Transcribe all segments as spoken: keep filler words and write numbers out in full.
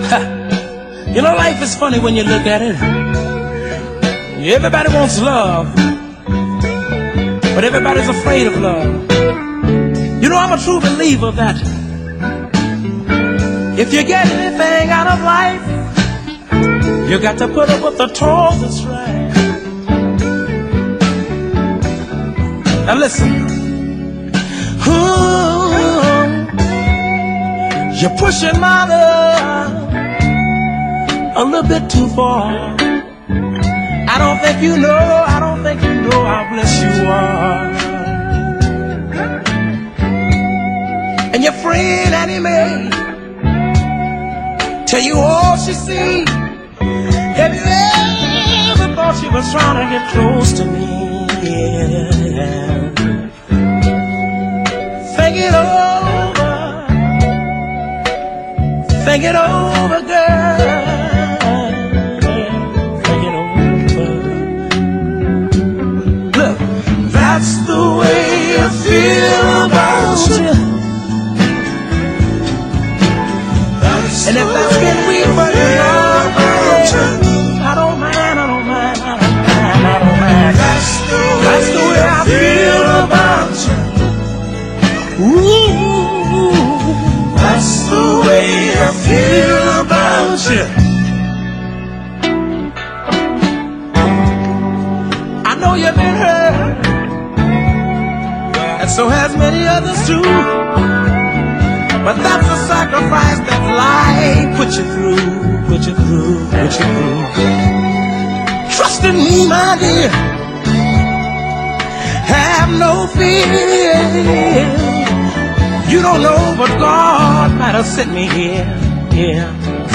You know, life is funny when you look at it. Everybody wants love, but everybody's afraid of love. You know, I'm a true believer that if you get anything out of life, you got to put up with the toil that's right. Now listen. Ooh, you're pushing my love a little bit too far. I don't think you know, I don't think you know how blessed you are. And your friend Annie Mae tell you all she sees. Have you ever thought she was trying to get close to me? Yeah. Think it over, think it over, girl. Think it over. Look, that's the way I feel about you. And if that's getting weird for you, I don't mind, I don't mind, I don't mind, I don't mind. That's the way, that's the way I feel about you. Ooh, that's the way I feel about you. I know you've been hurt, and so has many others too. But that's a sacrifice that life put you through, put you through, put you through. Trust in me, my dear. Have no fear. You don't know, but God might have sent me here, yeah.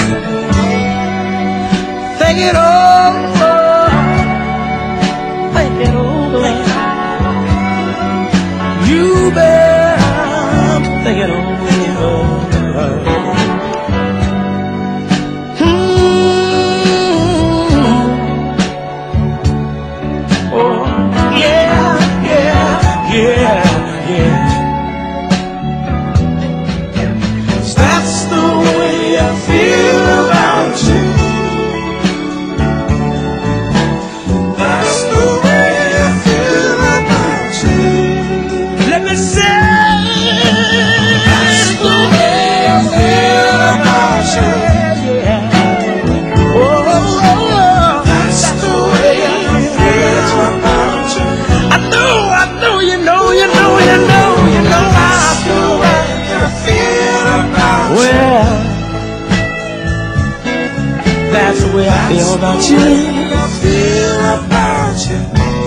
Think it over, think it over. You better think it over. That's the way I feel about you. I feel about you.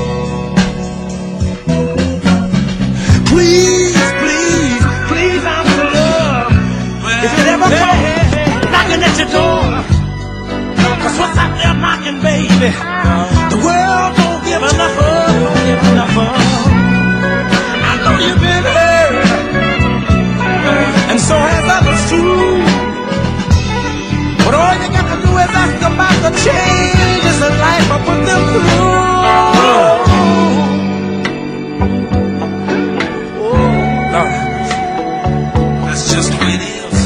Please, please, please answer love. If it ever comes knocking at your door, 'cause what's out there knocking, baby, the world don't give enough of, don't give enough of. I know you've been hurt, and so has others too. But all you got to do is ask about the changes in life I put them through. Oh, Lord. That's just the way it is.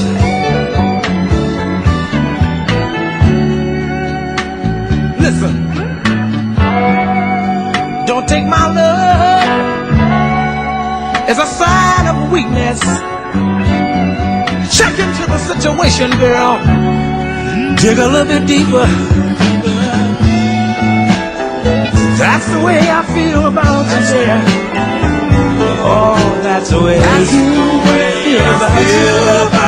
Listen, don't take my love as a sign of weakness. Check into the situation, girl. Dig a little bit deeper. That's the way I feel about you, yeah. Oh, that's the way I feel about you.